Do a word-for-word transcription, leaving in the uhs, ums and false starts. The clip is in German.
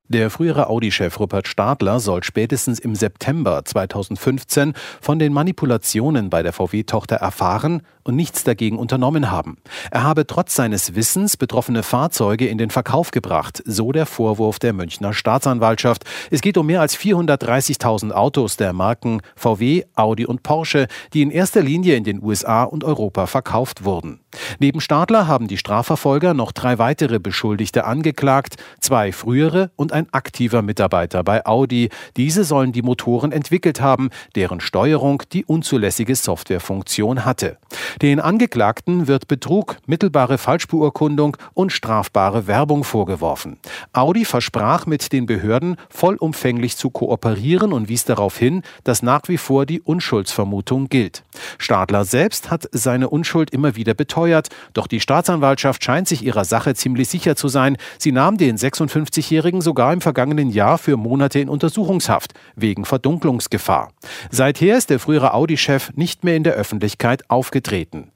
Der frühere Audi-Chef Rupert Stadler soll spätestens im September zweitausendfünfzehn von den Manipulationen bei der V W-Tochter erfahren und nichts dagegen unternommen haben. Er habe trotz seines Wissens betroffene Fahrzeuge in den Verkauf gebracht, so der Vorwurf der Münchner Staatsanwaltschaft. Es geht um mehr als vierhundertdreißigtausend Autos der Marken V W, Audi und Porsche, die in erster Linie in den U S A und Europa verkauft wurden. Neben Stadler haben die Strafverfolger noch drei weitere Beschuldigte angeklagt, zwei frühere und ein aktiver Mitarbeiter bei Audi. Diese sollen die Motoren entwickelt haben, deren Steuerung die unzulässige Softwarefunktion hatte. Den Angeklagten wird Betrug, mittelbare Falschbeurkundung und strafbare Werbung vorgeworfen. Audi versprach mit den Behörden vollumfänglich zu kooperieren und wies darauf hin, dass nach wie vor die Unschuldsvermutung gilt. Stadler selbst hat seine Unschuld immer wieder beteuert, doch die Staatsanwaltschaft scheint sich ihrer Sache ziemlich sicher zu sein. Sie nahm den sechsundfünfzigjährigen sogar im vergangenen Jahr für Monate in Untersuchungshaft, wegen Verdunklungsgefahr. Seither ist der frühere Audi-Chef nicht mehr in der Öffentlichkeit aufgetreten.